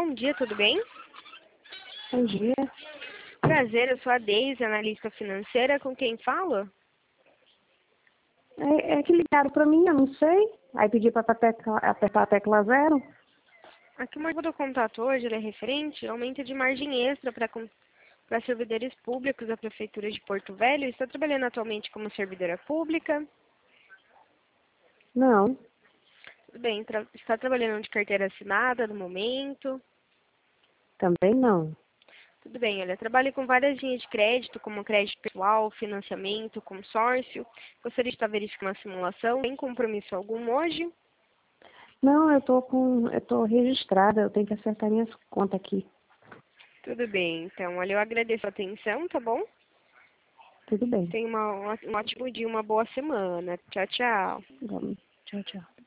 Bom dia, tudo bem? Bom dia. Prazer, eu sou a Deise, analista financeira. Com quem falo? É que ligaram para mim, eu não sei. Aí pedi para apertar a tecla 0. Aqui o motivo do contato hoje ele é referente ao aumento de margem extra para servidores públicos da Prefeitura de Porto Velho. Está trabalhando atualmente como servidora pública. Não, Tudo bem, está trabalhando de carteira assinada no momento. também não. Tudo bem, olha, trabalho com várias linhas de crédito, como crédito pessoal, financiamento, consórcio. Gostaria de estar verificando uma simulação, sem compromisso algum hoje. Não, eu tô registrada, eu tenho que acertar minhas contas aqui. Tudo bem, então, olha, eu agradeço a atenção, tá bom? Tudo bem. Tenha um ótimo dia, uma boa semana. Tchau, tchau. Vamos. Tchau, tchau.